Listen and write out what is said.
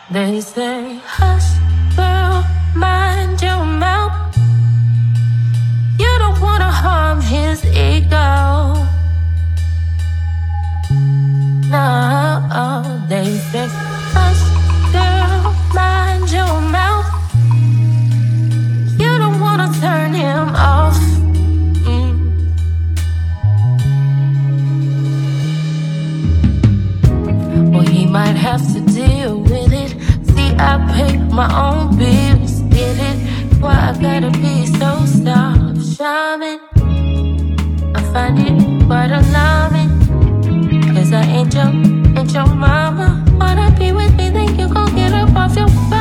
They say, hush, girl, mind your mouth. You don't wanna harm his ego. No, they say, hush, girl, mind your mouth. You don't wanna turn him off. Well, he might have to deal with it. See, I pay my own bills, get it? Why I gotta be so self-charming? I find it quite alarming, 'cause I ain't your mama. Wanna be with me, then you gon' get up off your butt.